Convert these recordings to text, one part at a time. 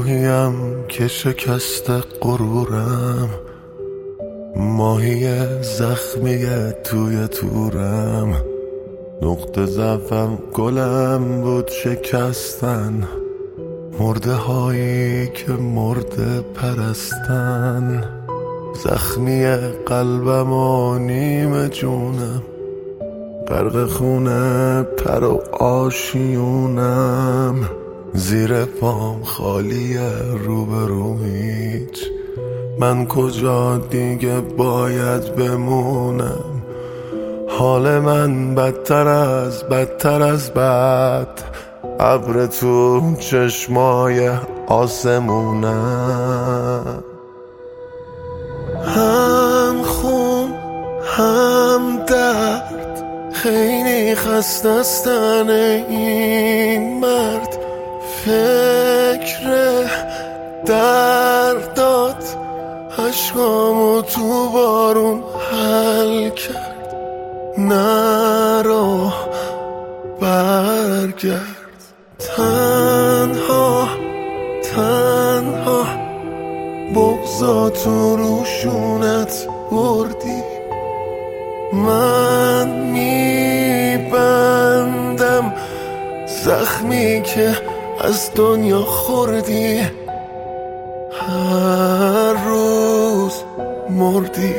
کوهیم که شکست غرورم، ماهی زخمی توی تورم. نقطه ضعفم گلم بود شکستن، مرده هایی که مرده پرستن. زخمی قلبم و نیم جونم، غرق خونه پر و آشیونم. زیر پام خالیه روبرو هیچ، من کجا دیگه باید بمونم؟ حال من بدتر از بد، ابر تو چشمای آسمونم. هم خون هم درد، خیلی خسته است این مرد. فکر دردات عشقامو تو بارون حل کرد. نرو برگرد، تنها بغضاتو روشونت بردی. من میبندم زخمی که از دنیا خوردی، هر روز مردی.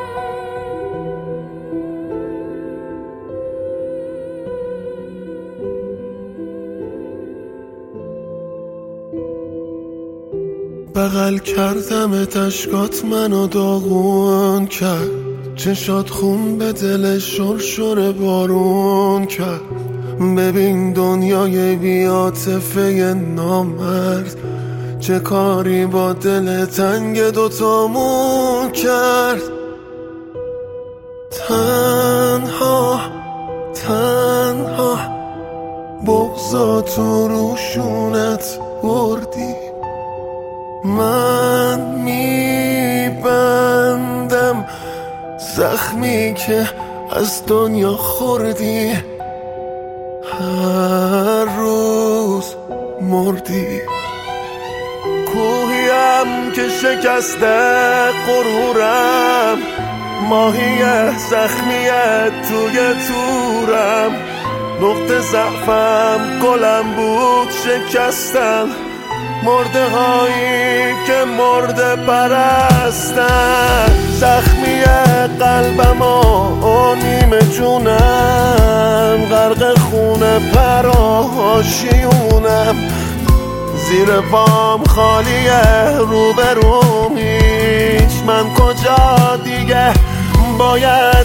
بغل کردم اشکات منو داغون کرد، چشات خون به دل شرشر بارون کرد. ببین دنیای بی‌عاطفه نامرد، چه کاری با دل تنگ دوتامون کرد. تنها بغضاتو روشونت بردی. من میبندم زخمی که از دنیا خوردی، هر روز مردی. کوهیم که شکسته غرورم، ماهی زخمی توی تورم. نقطه ضعفم گلم بود شکستن، مرده هایی که مرده پرستن. زخمی قلبم و نیم جونم، غرق خونه پر آشیونم. زیر پام خالیه روبروم هیچ، من کجا دیگه باید